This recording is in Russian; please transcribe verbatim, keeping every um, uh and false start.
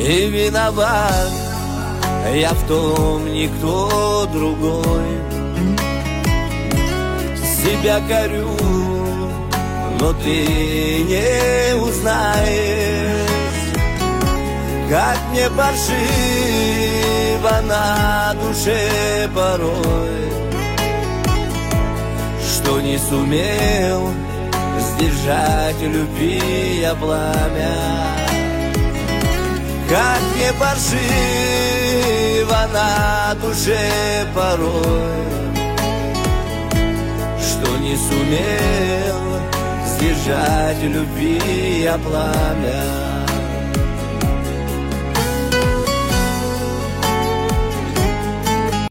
И виноват я в том, никто другой. Себя корю, но ты не узнаешь, как мне паршиво на душе порой, что не сумел сдержать любви я пламя. Как мне паршиво на душе порой, что не сумел сдержать любви я пламя.